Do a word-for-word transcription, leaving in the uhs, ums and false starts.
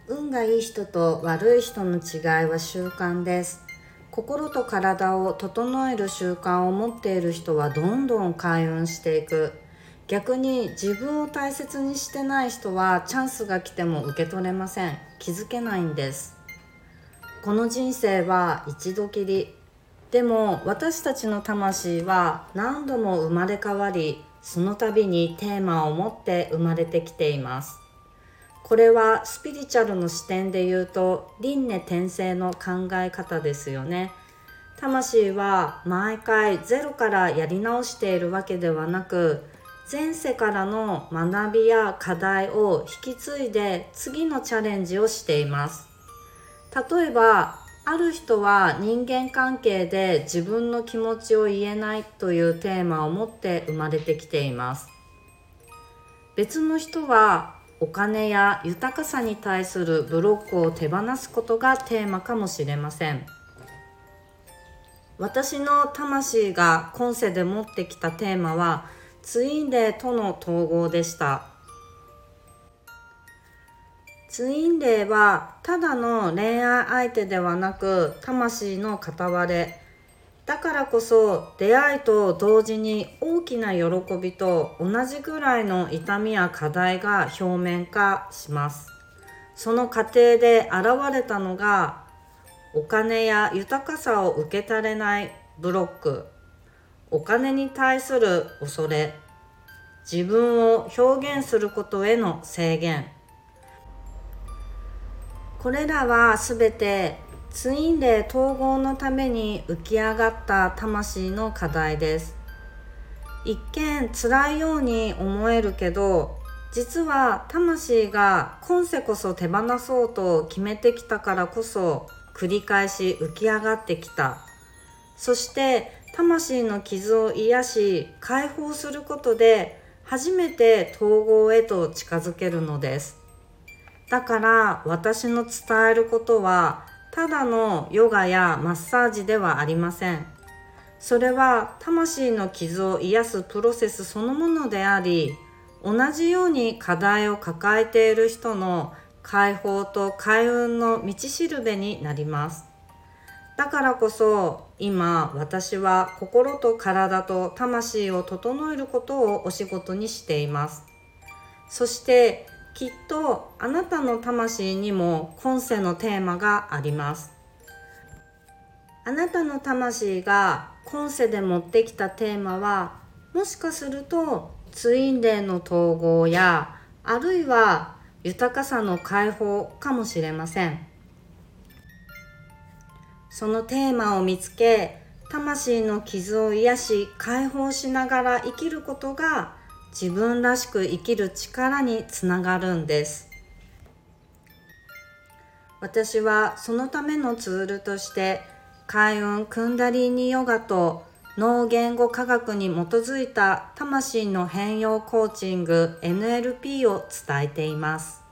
運がいい人と悪い人の違いは習慣です。心と体を整える習慣を持っている人はどんどん開運していく。逆に自分を大切にしてない人はチャンスが来ても受け取れません。気づけないんです。この人生は一度きり。でも私たちの魂は何度も生まれ変わり、その度にテーマを持って生まれてきています。これはスピリチュアルの視点で言うと輪廻転生の考え方ですよね。魂は毎回ゼロからやり直しているわけではなく、前世からの学びや課題を引き継いで次のチャレンジをしています。例えばある人は人間関係で自分の気持ちを言えないというテーマを持って生まれてきています。別の人はお金や豊かさに対するブロックを手放すことがテーマかもしれません。私の魂が今世で持ってきたテーマはツインレイとの統合でした。ツインレイはただの恋愛相手ではなく魂の片割れだからこそ、出会いと同時に大きな喜びと同じぐらいの痛みや課題が表面化します。その過程で現れたのが、お金や豊かさを受け取れないブロック、お金に対する恐れ、自分を表現することへの制限。これらはすべてツインレイ統合のために浮き上がった魂の課題です。一見辛いように思えるけど、実は魂が今世こそ手放そうと決めてきたからこそ繰り返し浮き上がってきた。そして魂の傷を癒し解放することで初めて統合へと近づけるのです。だから私の伝えることはただのヨガやマッサージではありません。それは魂の傷を癒すプロセスそのものであり、同じように課題を抱えている人の解放と開運の道しるべになります。だからこそ今私は心と体と魂を整えることをお仕事にしています。そしてきっとあなたの魂にも今世のテーマがあります。あなたの魂が今世で持ってきたテーマは、もしかするとツインレイの統合や、あるいは豊かさの解放かもしれません。そのテーマを見つけ、魂の傷を癒し解放しながら生きることが自分らしく生きる力につながるんです。私はそのためのツールとして開運クンダリーニヨガと脳言語科学に基づいた魂の変容コーチング エヌエルピー を伝えています。